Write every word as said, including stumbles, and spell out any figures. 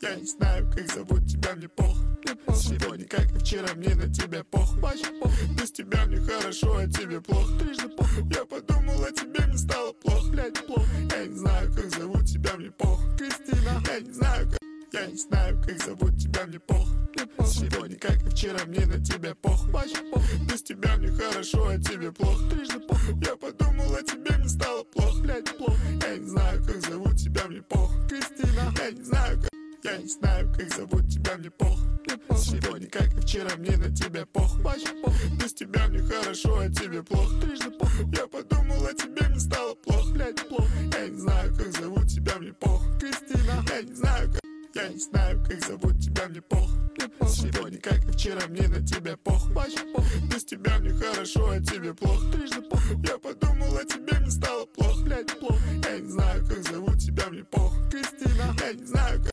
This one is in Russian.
Я не знаю, как зовут тебя, мне похуй. Сегодня, как и вчера, мне на тебя похуй. Без тебя мне хорошо, а тебе плохо. Я подумал о тебе, мне стало плохо. Я не знаю, как зовут тебя, мне похуй. Кристина, я не знаю, как Я не знаю, как зовут тебя, мне похуй. Сегодня, как и вчера, мне на тебя похуй. Без тебя мне хорошо, а тебе плохо. Я подумал о тебе, мне стало плохо. Я не знаю, как зовут тебя, мне похуй. Кристина, я не знаю, как Я не знаю, как зовут тебя, мне похуй. Сегодня, как и вчера, мне на тебя похуй. Без тебя мне хорошо, а тебе плохо. Я подумал о тебе, мне стало плохо. Я не знаю, как зовут тебя, мне похуй. Кристина, я не знаю, как Я не знаю, как зовут тебя, мне похуй. Сегодня, как и вчера, мне на тебя похуй. Без тебя мне хорошо, а тебе плохо. Я подумал о тебе, мне стало плохо. Я не знаю, как зовут тебя, мне похуй. Кристина, я не знаю, как